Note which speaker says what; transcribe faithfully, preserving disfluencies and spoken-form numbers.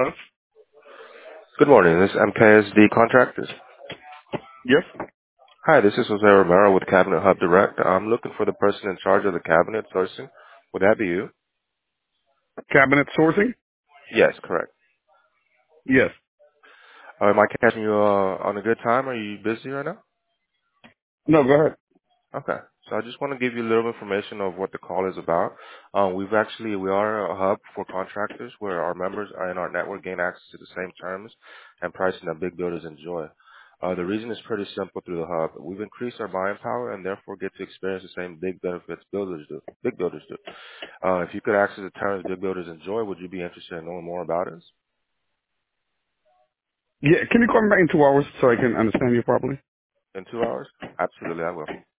Speaker 1: Hello?
Speaker 2: Good morning. This is M K S D Contractors.
Speaker 1: Yes.
Speaker 2: Hi, this is Jose Romero with Cabinet Hub Direct. I'm looking for the person in charge of the cabinet sourcing. Would that be you?
Speaker 1: Cabinet sourcing?
Speaker 2: Yes, correct.
Speaker 1: Yes.
Speaker 2: Uh, am I catching you uh, on a good time? Are you busy right now?
Speaker 1: No, go ahead.
Speaker 2: Okay. So I just want to give you a little information of what the call is about. Um, we've actually, we are a hub for contractors where our members are in our network gain access to the same terms and pricing that big builders enjoy. Uh, the reason is pretty simple through the hub. We've increased our buying power and therefore get to experience the same big benefits builders do. Big builders do. Uh, if you could access the terms big builders enjoy, would you be interested in knowing more about us?
Speaker 1: Yeah, can you call me back in two hours so I can understand you properly?
Speaker 2: In two hours? Absolutely, I will.